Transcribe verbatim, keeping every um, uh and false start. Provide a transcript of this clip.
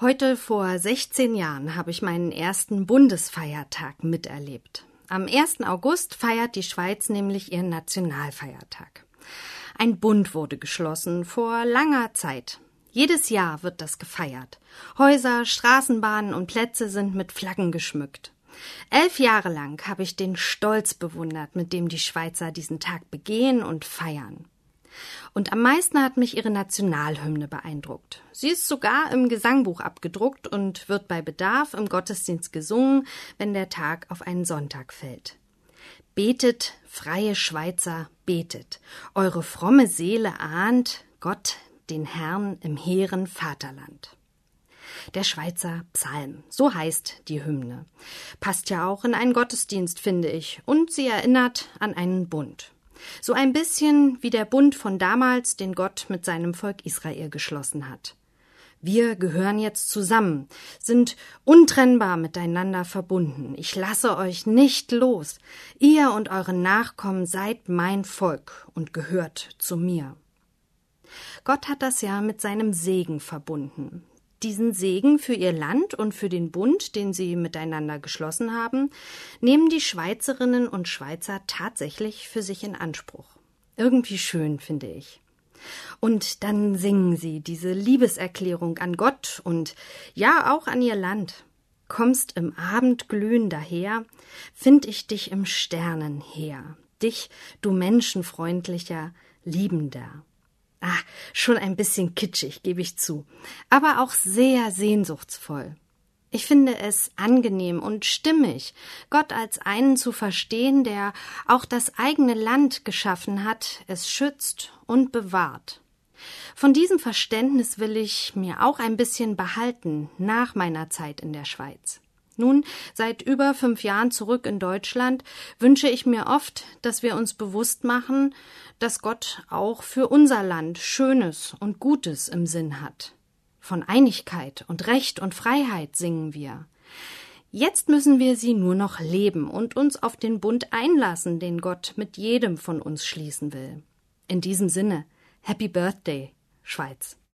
Heute vor sechzehn Jahren habe ich meinen ersten Bundesfeiertag miterlebt. Am ersten August feiert die Schweiz nämlich ihren Nationalfeiertag. Ein Bund wurde geschlossen vor langer Zeit. Jedes Jahr wird das gefeiert. Häuser, Straßenbahnen und Plätze sind mit Flaggen geschmückt. Elf Jahre lang habe ich den Stolz bewundert, mit dem die Schweizer diesen Tag begehen und feiern. Und am meisten hat mich ihre Nationalhymne beeindruckt. Sie ist sogar im Gesangbuch abgedruckt und wird bei Bedarf im Gottesdienst gesungen, wenn der Tag auf einen Sonntag fällt. Betet, freie Schweizer, betet. Eure fromme Seele ahnt Gott, den Herrn im hehren Vaterland. Der Schweizer Psalm, so heißt die Hymne. Passt ja auch in einen Gottesdienst, finde ich, und sie erinnert an einen Bund. So ein bisschen wie der Bund von damals, den Gott mit seinem Volk Israel geschlossen hat. Wir gehören jetzt zusammen, sind untrennbar miteinander verbunden. Ich lasse euch nicht los. Ihr und eure Nachkommen seid mein Volk und gehört zu mir. Gott hat das ja mit seinem Segen verbunden. Diesen Segen für ihr Land und für den Bund, den sie miteinander geschlossen haben, nehmen die Schweizerinnen und Schweizer tatsächlich für sich in Anspruch. Irgendwie schön, finde ich. Und dann singen sie diese Liebeserklärung an Gott und ja auch an ihr Land. Kommst im Abendglühen daher, find ich dich im Sternenheer, dich, du menschenfreundlicher, liebender. Ah, schon ein bisschen kitschig, gebe ich zu, aber auch sehr sehnsuchtsvoll. Ich finde es angenehm und stimmig, Gott als einen zu verstehen, der auch das eigene Land geschaffen hat, es schützt und bewahrt. Von diesem Verständnis will ich mir auch ein bisschen behalten nach meiner Zeit in der Schweiz. Nun, seit über fünf Jahren zurück in Deutschland, wünsche ich mir oft, dass wir uns bewusst machen, dass Gott auch für unser Land Schönes und Gutes im Sinn hat. Von Einigkeit und Recht und Freiheit singen wir. Jetzt müssen wir sie nur noch leben und uns auf den Bund einlassen, den Gott mit jedem von uns schließen will. In diesem Sinne, Happy Birthday, Schweiz!